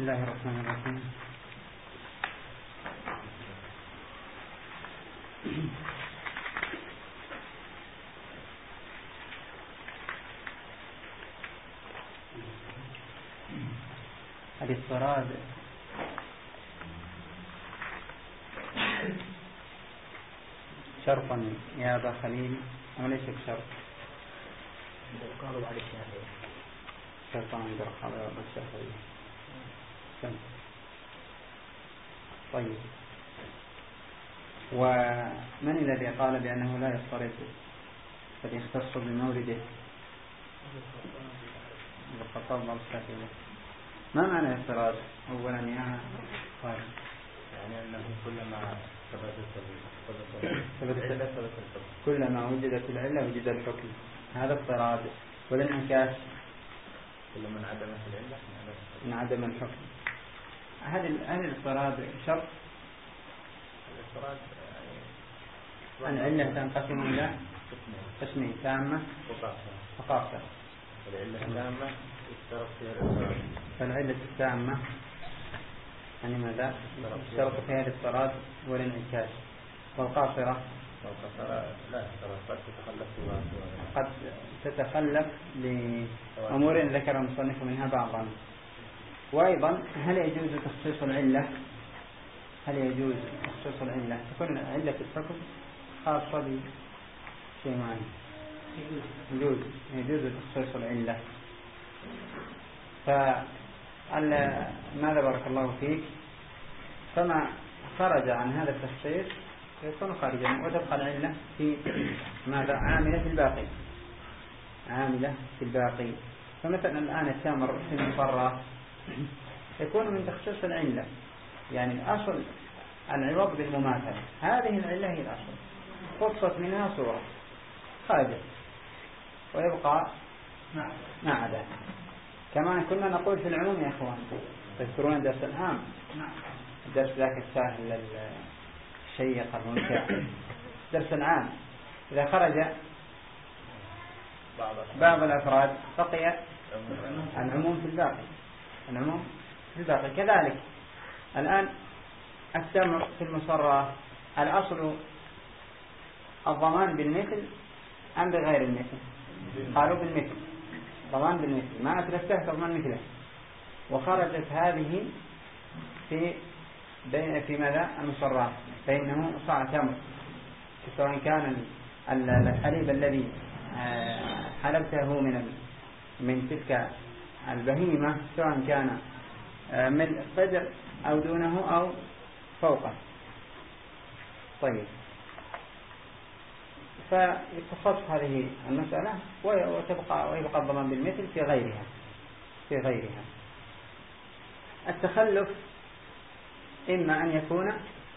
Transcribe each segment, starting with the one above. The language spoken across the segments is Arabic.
الله الرحمن الرحيم. الاضطراد شرطا يا أبا خليل أم ليس بشرط؟ قالوا على الشافعي شرطا عند الشافعي. طيب، ومن الذي قال بأنه لا يضطرد بل يختص بمورده؟ الخطاب والشافعي. ما معنى الاضطراد أولا يا خالد؟ يعني أنه كلما كلما وجدت العلة وجد الحكم، هذا اضطراد. والانعكاس كلما انعدمت العلة انعدم الحكم. هل الاضطراد شرط؟ الاضطراد العلة تنقسم إلى قسمين: تامة وخاصة. العلة التامة يشترط فيها الاضطراد. فالعلة التامة يعني ماذا؟ يشترط فيها الاضطراد والانعكاس. والقاصرة لا يشترط، قد تتخلف لأمور ذكر المصنف منها بعضا. وأيضا هل يجوز تخصيص العلة؟ تكون علة الحكم خاصة بشيء معين. يجوز تخصيص العلة. ماذا بارك الله فيك؟ فما خرج عن هذا التخصيص يكون خارجا، وتبقى العلة في ماذا؟ عاملة في الباقي. فمثلا الآن التمر في المصرة يكون من تخصيص العلة، يعني الأصل العوض بالمماثلة. هذه العلة هي الأصل، خصت منها صورة خارجة ويبقى ما عدا. كما كنا نقول في العموم يا إخوان، تذكرون الدرس العام؟ الدرس ذاك السهل الشيق الممتع، درس العام. إذا خرج بعض الأفراد بقي العموم في الباقي. كذلك الآن التمر في المصرة الأصل الضمان بالمثل أم بغير المثل؟ قالوا بالمثل، ضمان بالمثل، ما أتلفته تضمن مثله. وخرجت هذه في ماذا؟ المصرات، فإنه صاع تمر، سواء كان الحليب الذي حلبته من تلك البهيمة، سواء كان من قدر أو دونه أو فوقه. طيب، فتخص هذه المسألة ويبقى الضمان بالمثل في غيرها. التخلف إما أن يكون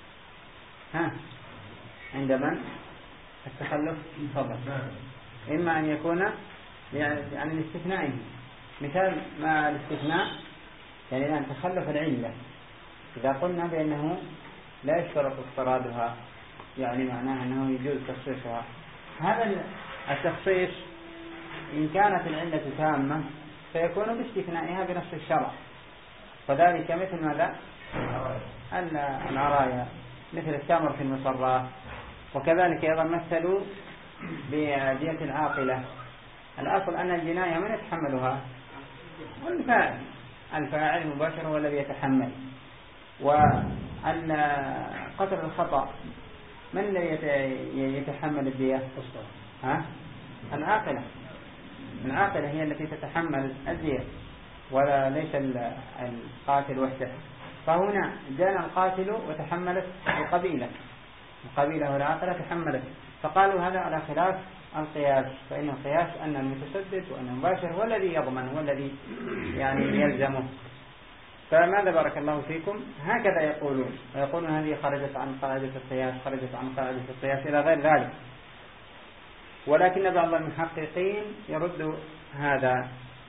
عند من؟ التخلف إما أن يكون يعني الاستثناء. مثال ما الاستثناء يعني الآن تخلف العلة، إذا قلنا بأنه لا يشترط اضطرادها، يعني معناه أنه يجوز تخصيصها. هذا التخصيص إن كانت العلة تامة فيكون باستثنائها بنص الشرع، وذلك مثل ماذا؟ العرايا، مثل التمر في المصرات. وكذلك أيضا مثلوا بدية العاقلة. الأصل أن الجناية من يتحملها؟ الفاعل مباشر هو الذي يتحمل. وأن قتل الخطأ من الذي يتحمل الدية؟ العاقلة هي التي تتحمل الدية، ولا ليس القاتل وحده. فهنا جاء القاتل وتحملت القبيلة والعاقلة تحملت، فقالوا هذا على خلاف القياس. فإن القياس أن المتسدد وأن المباشر هو الذي يضمن، هو الذي يعني يلزمه. فماذا بارك الله فيكم؟ هكذا يقولون هذه خرجت عن قاعدة القياس إلى غير ذلك. ولكن بعض المحققين يرد هذا،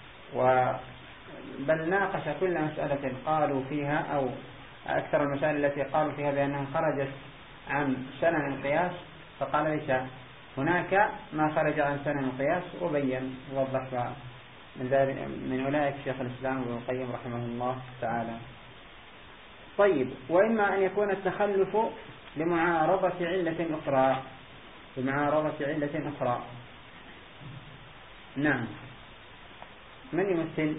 بل ناقش كل مسألة قالوا فيها، أو أكثر المسائل التي قالوا فيها بأنها خرجت عن سنن القياس، فقال ليس هناك ما خرج عن سنن القياس، وبين ووضح من أولئك شيخ الإسلام ابن القيم رحمه الله تعالى. طيب، وإما أن يكون التخلف لمعارضة علة أخرى. نعم، من يمثل؟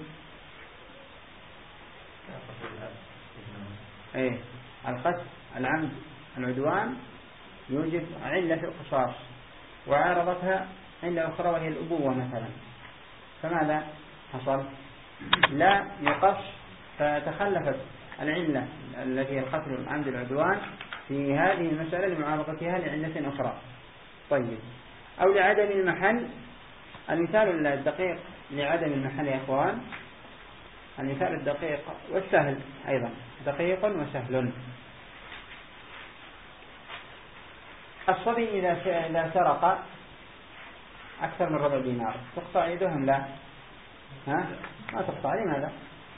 القتل، العمد، العدوان يوجد علة في القصاص، وعارضتها علة أخرى وهي الأبوة مثلا، فماذا حصل؟ لا يقص، فتخلفت العلة التي هي القتل والعمد والعدوان في هذه المسألة لمعارضتها لعلة أخرى. طيب، أو لعدم المحل. المثال الدقيق لعدم المحل يا إخوان، المثال الدقيق والسهل أيضا، دقيق وسهل. الصبي إذا سرق أكثر من ربع دينار تقطع يدهم؟ لا، ما تقطع. لماذا؟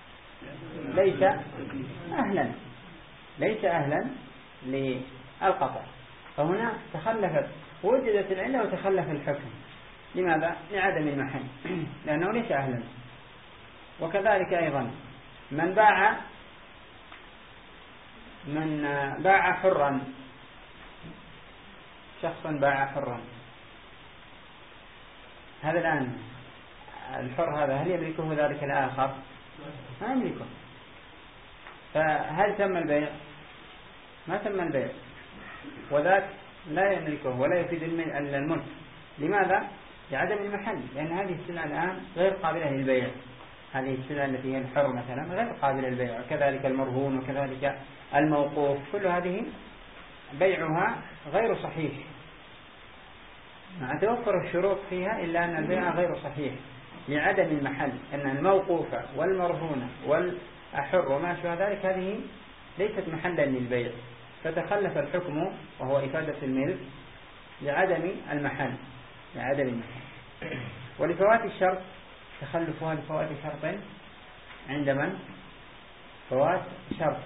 ليس أهلا للقطع، فهنا تخلفت، وجدت العلة وتخلف الحكم. لماذا؟ لعدم المحل، لأنه ليس أهلا. وكذلك أيضا من باع حرا، شخص باع حرا، هذا الآن الحر هذا هل يملكه ذلك الآخر؟ ما يملكه، فهل تم البيع؟ ما تم البيع، وذاك لا يملكه ولا يفيد الملك. لماذا؟ لعدم المحل، لأن هذه السلعة الآن غير قابلة للبيع. هذه السلعة التي هي الحر مثلا غير قابلة للبيع، وكذلك المرهون، وكذلك الموقوف، كل هذه بيعها غير صحيح مع توفر الشروط فيها، إلا أن البيع غير صحيح لعدم المحل، أن الموقوفة والمرهونة والحر وما شابه ذلك هذه ليست محلا للبيع، فتخلف الحكم وهو إفادة الملك لعدم المحل. ولفوات الشرط، تخلفها لفوات شرط عند من؟ فوات شرط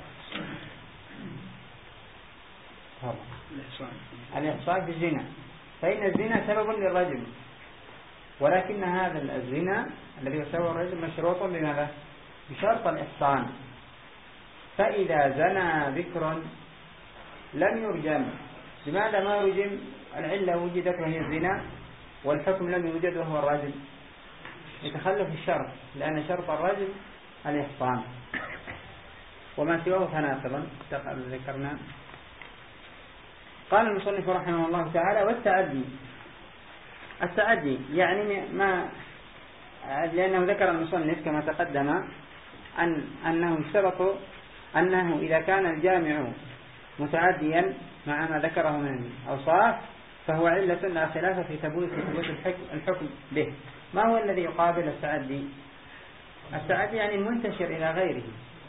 الإحصان في الزنا، فإن الزنا سبب للرجم، ولكن هذا الزنا الذي يسبب الرجم مشروط بماذا؟ بشرط الإحصان. فإذا زنى ذكر لم يرجم. لماذا ما يرجم؟ العلة وجدت وهي الزنا، والحكم لم يوجد وهو الرجم، يتخلف الشرط، لأن شرط الرجم الإحصان، وما سواه فناقضا ذكرنا. قال المصنف رحمه الله تعالى: التعدي يعني ما، لأنه ذكر المصنف كما تقدم أنه اشترط أنه إذا كان الجامع متعديا مع ما ذكره من أوصاف فهو علة لا خلاف في ثبوت الحكم به. ما هو الذي يقابل التعدي؟ التعدي يعني المنتشر إلى غيره،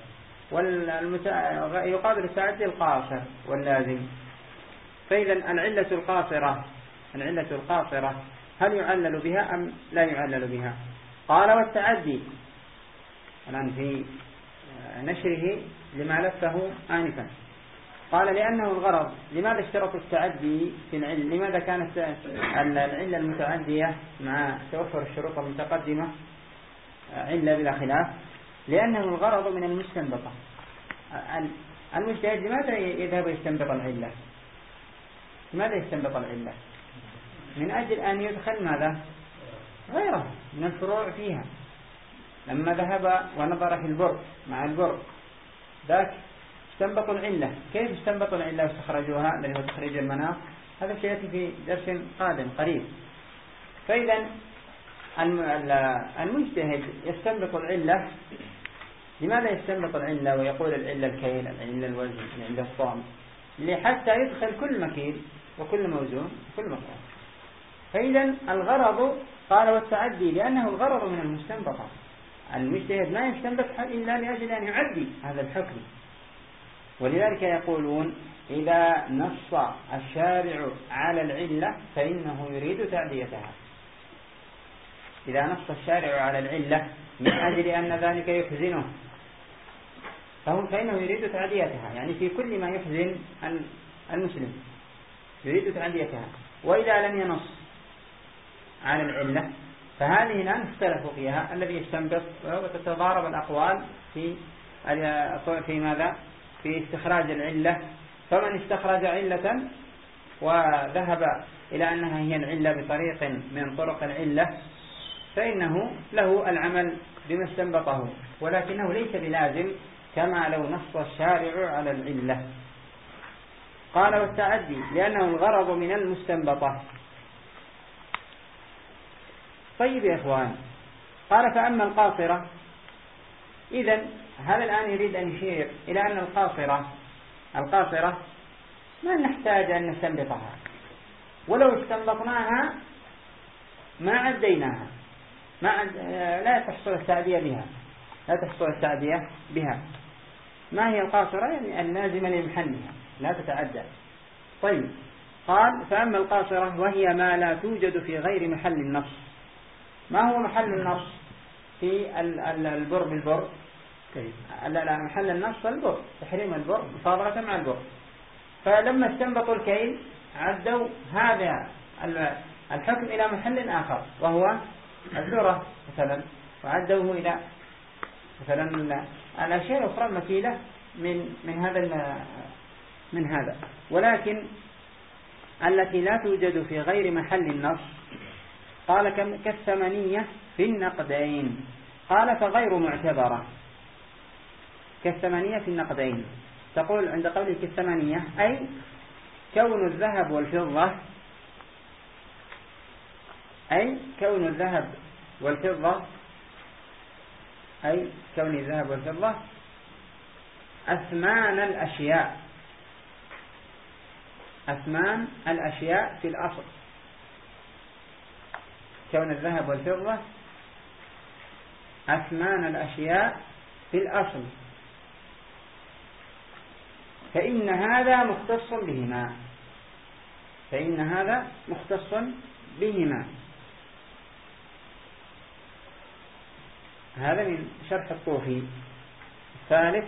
يقابل التعدي القاصر واللازم. فإذا العلة القاصرة هل يعلل بها أم لا يعلل بها؟ قال: والتعدي، الآن في نشره لما لفه آنفا، قال: لأنه الغرض. لماذا اشترطوا التعدي في العلة؟ لماذا كانت العلة المتعدية مع توفر الشروط المتقدمة علة بلا خلاف؟ لأنه الغرض من المستنبطة. المجتهد لماذا يذهب يستنبط العلة؟ لماذا يستنبط العلة؟ من أجل أن يدخل ماذا؟ غيره من الفروع فيها. لما ذهب ونظر في البر مع البر ذاك استنبطوا العلة. كيف استنبطوا العلة واستخرجوها؟ الذي هو تخريج المناط، هذا سيأتي في درس قادم قريب. فإذا المجتهد يستنبط العلة. لماذا يستنبط العلة ويقول العلة الكيل، العلة الوزن، العلة الصام؟ لحتى يدخل كل مكيل وكل موزون وكل مقام. فإذا الغرض، قال: والتعدي، لأنه الغرض من المستنبطة. المجتهد ما يستنبط إلا لأجل أن يعدي هذا الحكم. ولذلك يقولون: إذا نص الشارع على العلة فإنه يريد تعديتها. إذا نص الشارع على العلة من أجل أن ذلك يحزنه فإنه يريد تعديتها، يعني في كل ما يحزن المسلم يريد تعديتها. وإذا لم ينص على العلة فهذه الآن اختلفوا فيها الذي يستنبط، وتتضارب الأقوال في ماذا؟ في استخراج العلة. فمن استخرج علة وذهب إلى أنها هي العلة بطريق من طرق العلة فإنه له العمل بما استنبطه، ولكنه ليس بلازم كما لو نص الشارع على العلة. قال والتعدي لأنه الغرض من المستنبطة. طيب يا إخوان، قال فأما القاصرة، إذن هذا الآن يريد أن يشير إلى أن القاصرة ما نحتاج أن نستنبطها، ولو استنبطناها ما عديناها، لا تحصل التعدية بها. ما هي القاصرة؟ يعني اللازمة لمحلها لا تتعدى. طيب، قال فأما القاصرة وهي ما لا توجد في غير محل النص. ما هو محل النص في البر بالبر؟ لا، محل النص البر، تحريم البر مصادرة مع البر. فلما استنبطوا الكيل عدوا هذا الحكم إلى محل آخر وهو الذرة مثلا، وعدوه إلى مثلا الأشياء الأخرى المثيلة من هذا، ولكن التي لا توجد في غير محل النص قال كالثمنية في النقدين. قال فغير معتبرة كالثمنية في النقدين. تقول عند قولك كالثمنية أي كون الذهب والفضة، أثمان الأشياء في الأصل. كون الذهب والفضة أثمان الأشياء في الأصل، فإن هذا مختص بهما. هذا من شرح الطوفي الثالث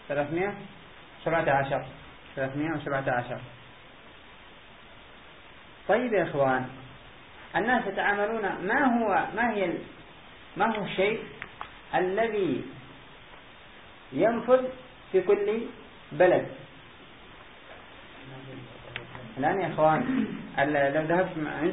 317. طيب يا إخوان، الناس يتعاملون ما هو الشيء الذي ينفذ في كل بلد؟ الآن يا إخوان، لو ذهبت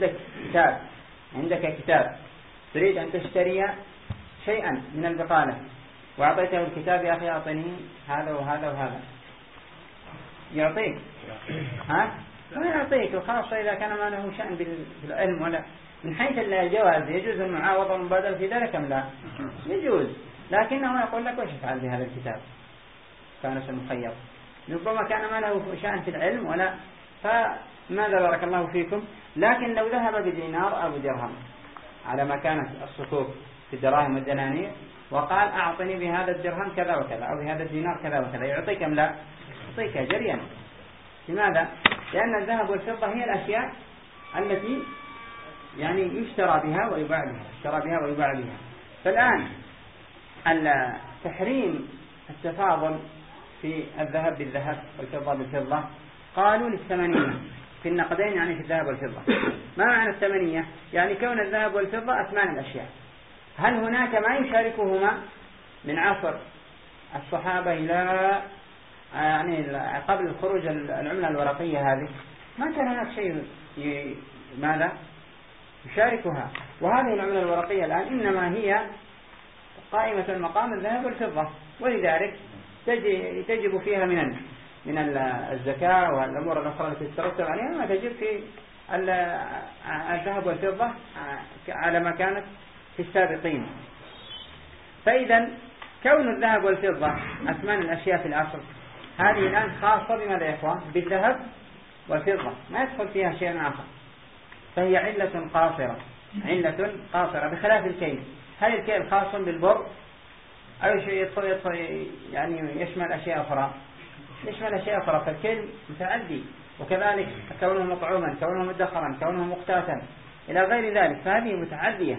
عندك كتاب تريد أن تشتري شيئا من البقالة وأعطيته الكتاب، يا أخي أعطني هذا وهذا وهذا، يعطيك؟ ما يعطيك، وخاصة إذا كان ما له شأن بالعلم. ولا من حيث الجواز يجوز المعاوضة والمبادلة في ذلك أم لا؟ يجوز، لكنه يقول لك وش افعل بهذا الكتاب؟ كان مخير، ربما كان ما له شأن في العلم ولا، فماذا بارك الله فيكم. لكن لو ذهب بدينار أو بدرهم على ما كانت الصكوك في الدراهم والدنانير وقال أعطني بهذا الدرهم كذا وكذا أو بهذا الدينار كذا وكذا، يعطيك أم لا؟ يعطيك جريا. لماذا؟ لأن الذهب والفضة هي الأشياء التي يعني يشترى بها ويباع بها. فالآن تحريم التفاضل في الذهب بالذهب والفضة بالفضة قالوا للثمنية في النقدين، يعني في الذهب والفضة. ما معنى الثمنية؟ يعني كون الذهب والفضة أثمان الأشياء. هل هناك ما يشاركهما من عصر الصحابة إلى يعني قبل خروج العملة الورقية هذه؟ ما كان هناك شيء ماذا يشاركها. وهذه العملة الورقية الآن إنما هي قائمة مقام الذهب والفضة، ولذلك تجب فيها من الزكاة والأمور الأخرى التي تترتب عليها ما تجب في الذهب والفضة على ما كانت في السابقين. فإذا كون الذهب والفضة أثمان الأشياء في الأصل هذه الآن خاصة بماذا يا إخوان؟ بالذهب والفضة، ما يدخل فيها شيء آخر، فهي علة قاصرة بخلاف الكيل. هل الكيل خاص بالبر أو شيء يدخل يعني يشمل أشياء أخرى؟ فالكيل متعدي، وكذلك كونه مطعوما، كونه مدخرا، كونه مقتاتا إلى غير ذلك، فهذه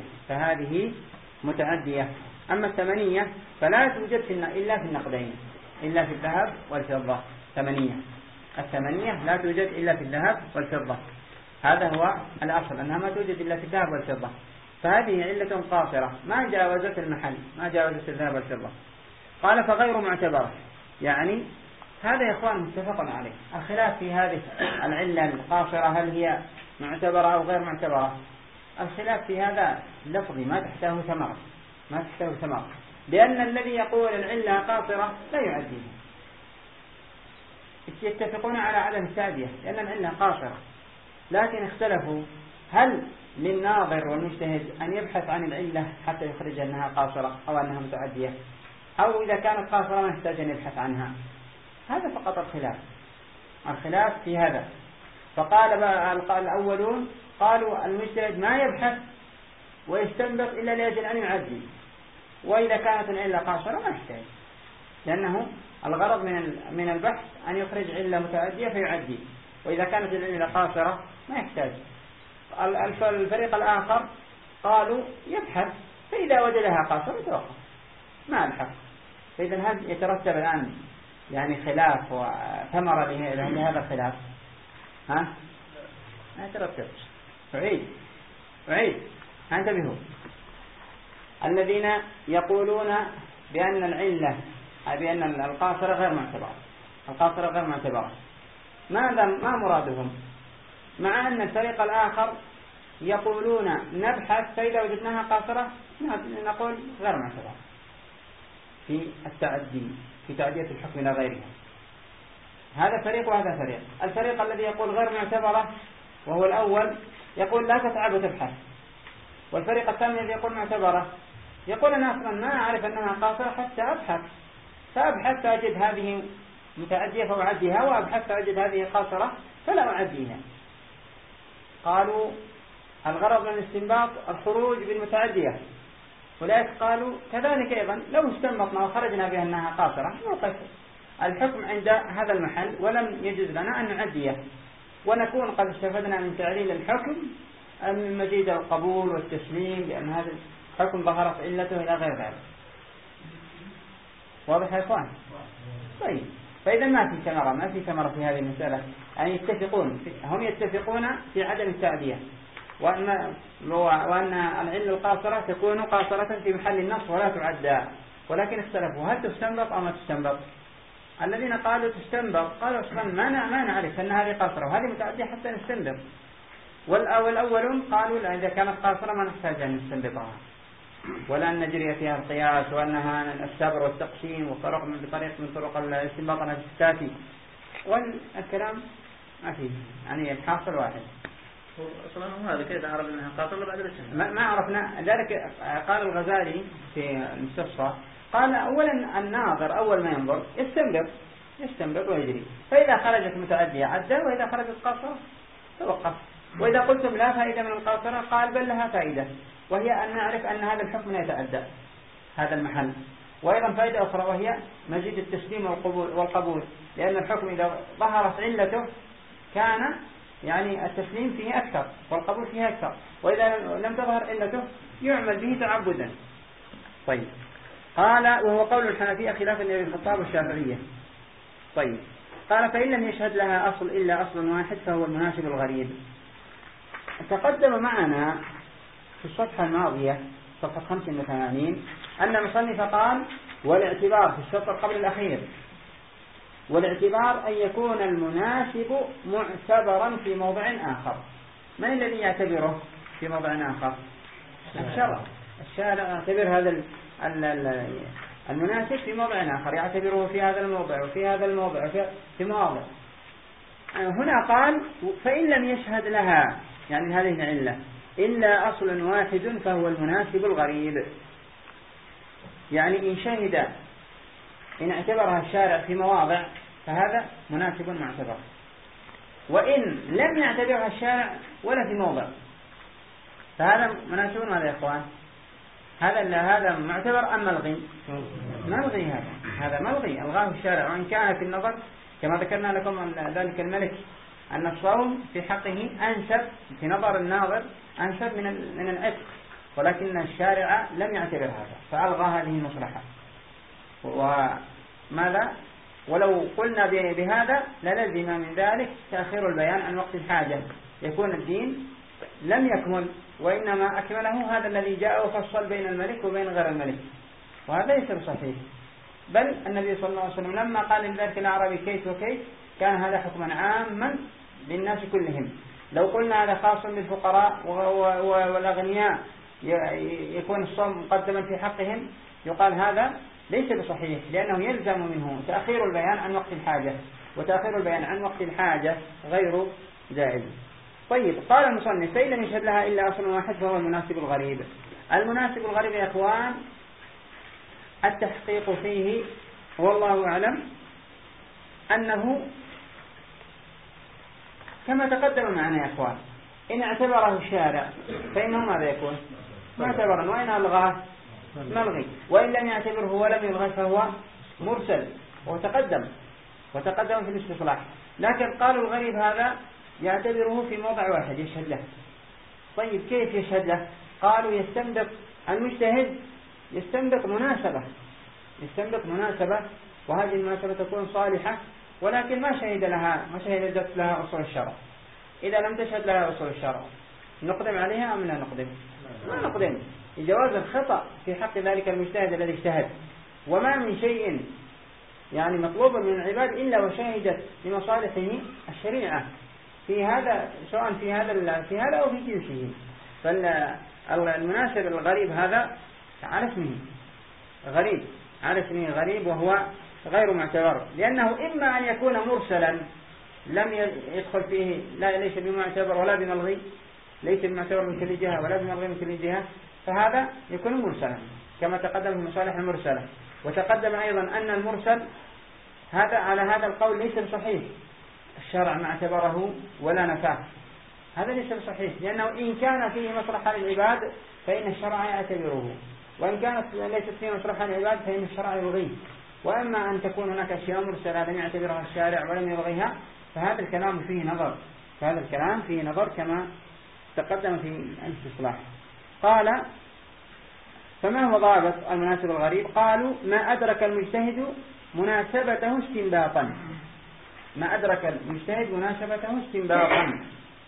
متعدية. أما الثمنية فلا توجد إلا في النقدين، إلا في الذهب والفضة. الثمنية لا توجد إلا في الذهب والفضة، هذا هو الأصل، أنها ما توجد إلا في الذهب والفضة. فهذه علة قاصرة ما جاوزت المحل، ما جاوزت الذهب والفضة. قال فغير معتبرة، يعني هذا يا إخوان متفق عليه. الخلاف في هذه العلة القاصرة هل هي معتبرة أو غير معتبرة، الخلاف في هذا لفظي ما تحتاه ثمرة، لأن الذي يقول العلة قاصرة لا يعديها، يتفقون على عدم التعدية لأن العلة قاصرة، لكن اختلفوا هل للناظر والمجتهد أن يبحث عن العلة حتى يخرج أنها قاصرة أو أنها متعدية، أو إذا كانت قاصرة ما يحتاج أن يبحث عنها. هذا فقط الخلاف في هذا. فقال الأولون قالوا المجتهد ما يبحث ويستنبط إلا لأجل أن يعدي، وإذا كانت العلة قاصرة ما يحتاج، لأنه الغرض من البحث أن يخرج علة متعدية فيعدي، وإذا كانت العلة قاصرة ما يحتاج. الفريق الآخر قالوا يبحث، فإذا وجدها قاصرة يتوقف ما الحق. فإذا هل يترتب الآن يعني خلاف وثمرة لهذا الخلاف؟ ها؟ ما يترتب. أعيد انتبهوا. الذين يقولون بأن العلة بأن القاصرة غير معتبرة، ما مرادهم؟ مع أن الفريق الآخر يقولون نبحث فإذا وجدناها قاصرة نقول غير معتبرة في تعدية الحكم إلى غيرها. هذا فريق وهذا فريق. الفريق الذي يقول غير معتبرة وهو الأول يقول لا تتعب وتبحث، والفريق الثاني الذي يقول معتبرة يقول أنا أصلا ما أعرف أنها قاصرة حتى أبحث، فأبحث فأجد هذه متعدية فأعديها، وأبحث فأجد هذه قاصرة فلا أعديها. قالوا الغرض من الاستنباط الخروج بالمتعدية، ولذلك قالوا كذلك أيضا لو استنبطنا وخرجنا بأنها قاصرة نوقف الحكم عند هذا المحل ولم يجوز لنا أن نعديه، ونكون قد استفدنا من تعليل الحكم من مزيد القبول والتسليم لأن هذا الحكم ظهرت علته إلى غير ذلك. واضح يا إخوان؟ طيب، فإذا ما في ثمرة في هذه المسألة، يعني هم يتفقون في عدم التعدية، وأن العلة القاصرة تكون قاصرة في محل النص ولا تعدى، ولكن اختلفوا هل تستنبط أو ما تستنبط. الذين قالوا تستنبط قالوا أصلا ما نعرف أن هذه قاصرة وهذه متعدية حتى نستنبط، والأولون قالوا لا، إذا كانت قاصرة ما نحتاج أن نستنبطها ولا أن نجري فيها القياس وأنها السبر والتقسيم وطرق من طرق الاستنباط الكافي، والكلام ما فيه، يعني الحاصل واحد. أصلا هذا كيف عرف أنها قاصرة بعد السنة؟ ما عرفنا ذلك. قال الغزالي في المستصفى قال أولا الناظر أول ما ينظر يستنبط ويجري، فإذا خرجت متعدية عدى، وإذا خرجت قاصرة توقف. وإذا قلتم لا فائدة من القاصرة قال بل لها فائدة، وهي أن نعرف أن هذا الحكم لا يتعدى هذا المحل، وأيضا فائدة أخرى وهي مزيد التسليم والقبول، لأن الحكم إذا ظهرت علته كان يعني التسليم فيه أكثر والقبول فيه أكثر، وإذا لم تظهر علته يعمل به تعبدا. طيب، قال وهو قول الحنفية خلافا لأبي الخطاب والشافعية. طيب، قال فإن لم يشهد لها أصل إلا أصل واحد فهو المناسب الغريب. تقدم معنا في الصفحة الماضية صفحة 85 أن المصنف قال والاعتبار في السطر قبل الأخير، والاعتبار أن يكون المناسب معتبرا في موضع آخر. من الذي يعتبره في موضع آخر؟ الشارع يعتبر هذا المناسب في موضع آخر، يعتبره في هذا الموضع وفي هذا الموضع في مواضع. هنا قال فإن لم يشهد لها يعني هذه العلة إلا أصل واحد فهو المناسب الغريب، يعني إن اعتبرها الشارع في مواضع فهذا مناسب معتبر، وإن لم يعتبرها الشارع ولا في موضع فهذا مناسب. ماذا يا إخوان؟ هذا معتبر أم ملغي؟ ملغي. هذا ملغي، ألغاه الشارع، وإن كان في النظر كما ذكرنا لكم ذلك الملك أن الصوم في حقه أنسب في نظر الناظر أنسب من العتق، ولكن الشارع لم يعتبر هذا فألغى هذه المصلحة. وماذا؟ ولو قلنا بهذا للزم من ذلك تأخير البيان عن وقت الحاجة، يكون الدين لم يكمل، وإنما أكمله هذا الذي جاء وفصل بين الملك وبين غير الملك، وهذا ليس بصحيح. بل النبي صلى الله عليه وسلم لما قال لذلك الأعرابي كيت وكيت كان هذا حكما عاما للناس كلهم. لو قلنا هذا خاص بالفقراء والأغنياء يكون الصوم مقدما في حقهم، يقال هذا ليس بصحيح، لأنه يلزم منه تأخير البيان عن وقت الحاجة، وتأخير البيان عن وقت الحاجة غير جائز. طيب، قال المصنف: فإن لم يشهد لها إلا أصل واحد فهو المناسب الغريب. المناسب الغريب يا إخوان التحقيق فيه والله أعلم أنه كما تقدم معنا يا إخوان، إن اعتبره الشارع فإنه ماذا يكون؟ معتبرا، وإن ألغاه ملغي، وإن لم يعتبره ولم يلغى فهو مرسل، وتقدم في الاستصلاح. لكن قالوا الغريب هذا يعتبره في موضع واحد يشهد له. طيب، كيف يشهد له؟ قالوا يستنبط المجتهد يستنبط مناسبة، وهذه المناسبة تكون صالحة، ولكن ما شهدت لها أصول الشرع. إذا لم تشهد لها أصول الشرع نقدم عليها أم لا نقدم؟ ما نقدم، لجواز الخطأ في حق ذلك المجتهد الذي اجتهد. وما من شيء يعني مطلوب من العباد إلا وشهدت لمصالحه الشريعة في هذا، سواء في هذا أو في جنسه. فالمناسب الغريب هذا على اسمه غريب، وهو غير معتبر، لأنه إما أن يكون مرسلا لم يدخل فيه، ليس بمعتبر ولا بملغي، ليس بمعتبر من كل جهة ولا بملغي من كل جهة، فهذا يكون مرسلا كما تقدم في المصالح المرسلة. وتقدم أيضا أن المرسل هذا على هذا القول ليس بصحيح، الشرع ما اعتبره ولا نفاه، هذا ليس بصحيح، لأنه إن كان فيه مصلحة للعباد فإن الشرع يعتبره، وإن كانت ليست فيه مصلحة للعباد فإن الشرع يلغيه. وأما أن تكون هناك أشياء مرسلة لم يعتبرها الشارع ولم يلغيها فهذا الكلام فيه نظر كما تقدم في الاستصلاح. قال: فما هو ضابط المناسب الغريب؟ قالوا: ما أدرك المجتهد مناسبته استنباطا،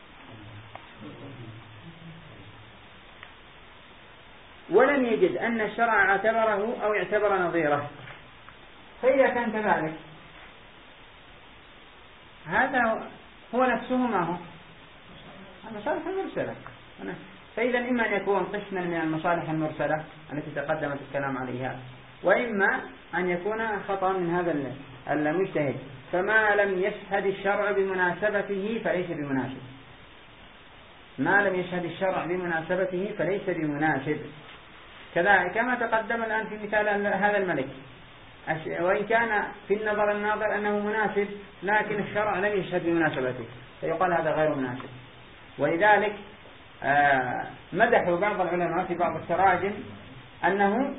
ولم يجد أن الشرع اعتبره أو اعتبر نظيره. فإذا كان كذلك هذا هو نفسه ما هو المصالح المرسلة. فإذا إما أن يكون قسما من المصالح المرسلة التي تقدمت الكلام عليها، وإما أن يكون خطأ من هذا المجتهد. فما لم يشهد الشرع بمناسبته فليس بمناسب. كذلك كما تقدم الآن في مثال هذا الملك، وإن كان في النظر أنه مناسب لكن الشرع لم يشهد بمناسبته فيقال هذا غير مناسب. ولذلك مدحوا بعض العلماء في بعض التراجم أنه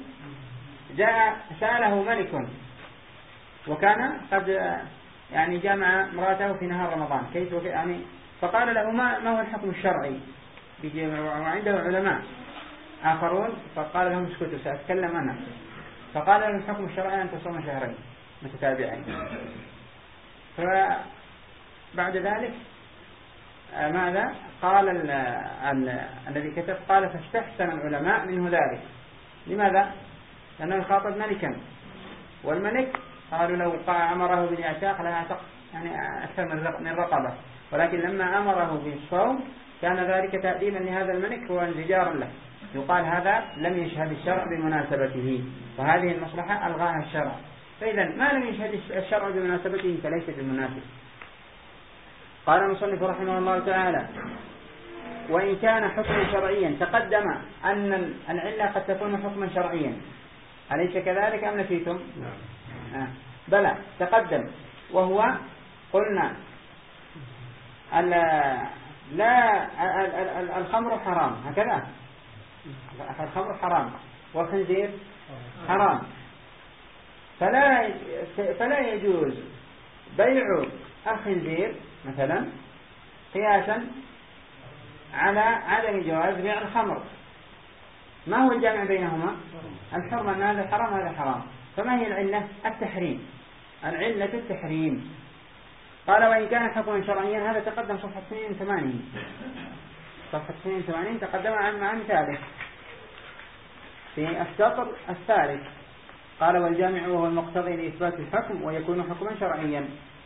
سأله ملك وكان قد يعني جامع امرأته في نهار رمضان فقال له: ما هو الحكم الشرعي؟ وعنده علماء آخرون فقال لهم: اسكتوا سأتكلم أنا. فقال لهم: الحكم الشرعي أن تصوم شهرين متتابعين. فبعد ذلك ماذا قال الذي كتب؟ قال: فاستحسن العلماء منه ذلك. لماذا؟ لأنه يخاطب ملكا، والملك قالوا لو أمره بالإعتاق لا يعتق يعني أكثر من رقبة، ولكن لما أمره بالصوم كان ذلك تأديبا لهذا الملك وانزجارا له. يقال هذا لم يشهد الشرع بمناسبته، وهذه المصلحة ألغاها الشرع. فإذا ما لم يشهد الشرع بمناسبته فليس بالمناسب. قال المصنف رحمه الله تعالى: وإن كان حكما شرعيا. تقدم أن العلة قد تكون حكما شرعيا، أليس كذلك أم نسيتم؟ بلى تقدم، وهو قلنا لا الخمر حرام، هكذا الخمر حرام والخنزير حرام، فلا يجوز بيع الخنزير مثلا قياسا على عدم جواز بيع الخمر. ما هو الجامع بينهما؟ الحرمة أن هذا حرام هذا حرام. فما هي العلة؟ العلة التحريم. قال: وإن كان حكما شرعيا. هذا تقدم صفحة 82. صفحة 82 تقدم مع مثاله في السطر الثالث. قال والجامع وهو المقتضي لإثبات الحكم ويكون حكما شرعيا.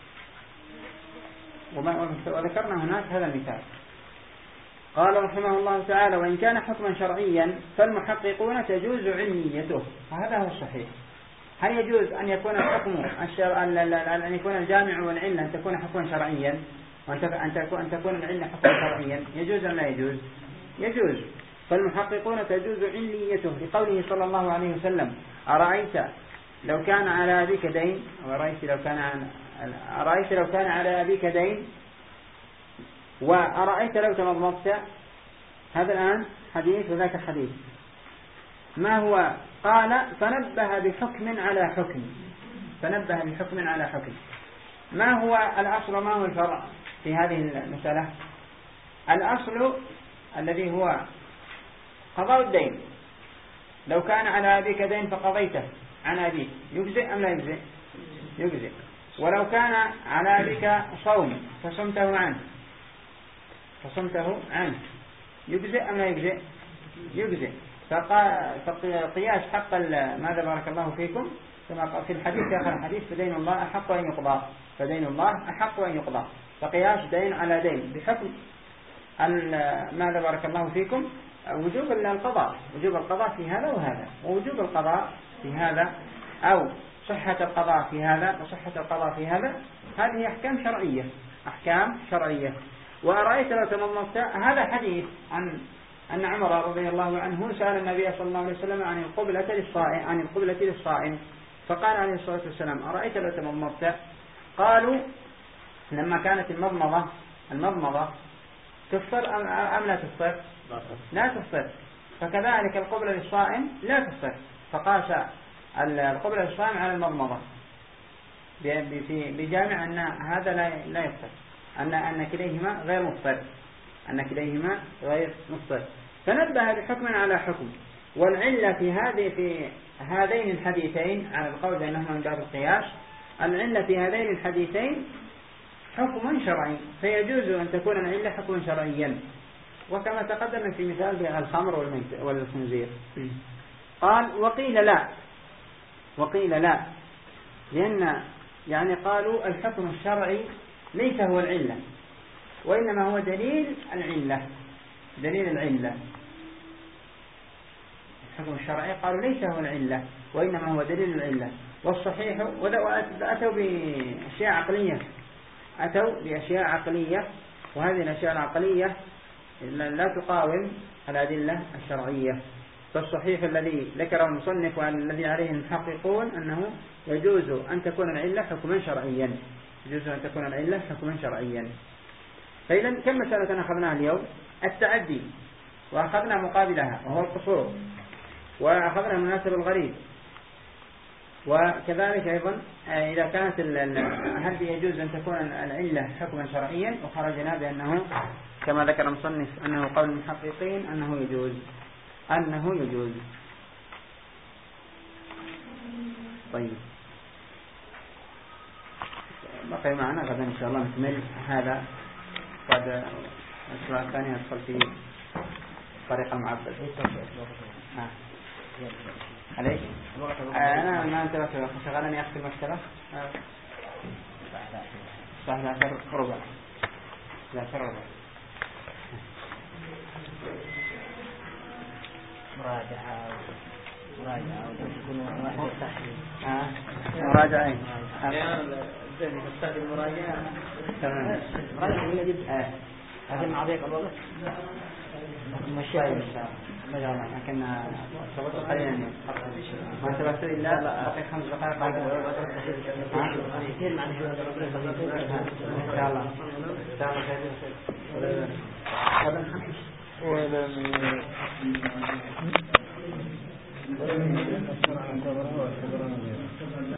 وذكرنا هناك هذا المثال. قال رحمه الله تعالى وإن كان حكما شرعيا فالمحققون تجوز علميته. وهذا هو الصحيح. هل يجوز أن يكون الحكم أن يكون الجامع والعلة أن تكون حكما شرعيا وأن تكون العلة حكما شرعيا؟ يجوز أم لا يجوز؟ يجوز. فالمحققون تجوز عليته لقوله صلى الله عليه وسلم أرأيت لو كان على أبيك دين على أبيك دين وأرأيت لو تمضمضت. هذا الآن حديث وذاك حديث. ما هو؟ قال فنبه بحكم على حكم. ما هو الأصل وما هو الفرع في هذه المسألة؟ الأصل الذي هو قضاء الدين. لو كان على أبيك دين فقضيته عن أبيك يجزئ أم لا يجزئ؟ يجزئ. ولو كان على أبيك صوم فصمته عنه يجزئ أم لا يجزئ؟ يجزئ. فقياس حق ماذا بارك الله فيكم كما في الحديث آخر الحديث فدين الله أحق أن يقضى. فقياس دين على دين بحكم ماذا بارك الله فيكم وجوب القضاء في هذا وهذا، ووجوب القضاء في هذا أو صحة القضاء في هذا وصحة القضاء في هذا. هذه أحكام شرعية. وأرأيت لو تمضمضت. هذا حديث عن أن عمر رضي الله عنه سأل النبي صلى الله عليه وسلم عن القبلة للصائم فقال عليه الصلاة والسلام أرأيت لو تمضمضت. قالوا لما كانت المضمضة تفطر أم لا تفطر؟ لا تفطر. فكذلك القبلة للصائم لا تفطر. فقاس القبلة للصائم على المضمضة بجامع أن هذا لا يفطر، أن كليهما غير مفطر. فنبه بحكم على حكم. والعلة في هذين الحديثين على القول أنهما من باب القياس. العلة في هذين الحديثين حكم شرعي، فيجوز أن تكون العلة حكما شرعيا، وكما تقدم في مثال الخمر والخنزير. قال وقيل لا لأن قالوا الحكم الشرعي ليس هو العلة وإنما هو دليل العلة. الحكم الشرعي قالوا ليس هو العلة وإنما هو دليل العلة. والصحيح أتوا بأشياء عقلية وهذه الأشياء العقلية لا تقاوم الأدلة الشرعية. فالصحيح الذي ذكره المصنف والذي عليه المحققون أنه يجوز أن تكون العلة حكما شرعيا. فإذا كم مسألة أخذناها اليوم؟ التعدي، وأخذنا مقابلها وهو القصور، وأخذنا مناسب الغريب، وكذلك أيضا إذا كانت هل يجوز أن تكون العلة حكما شرعيا، وخرجنا بأنه كما ذكر المصنف أنه قول المحققين أنه يجوز. طيب بقي معنا غدا إن شاء الله نكمل هذا. بعد الأسبوع الثاني ندخل في طريقة المعبد. عليك؟ أنا ما انتبهت شغلني أخذ المكتبة. الساعة 11:15. مراجعة مراجعة زين تستخدم المراجعة. تمام. مراجعة هي جد. هذا معضيق الوضع. مشاهد لكن قليلا ما انتبهت إلا بقي 5 دقائق. كثير معنى شو هذا إن شاء الله خير.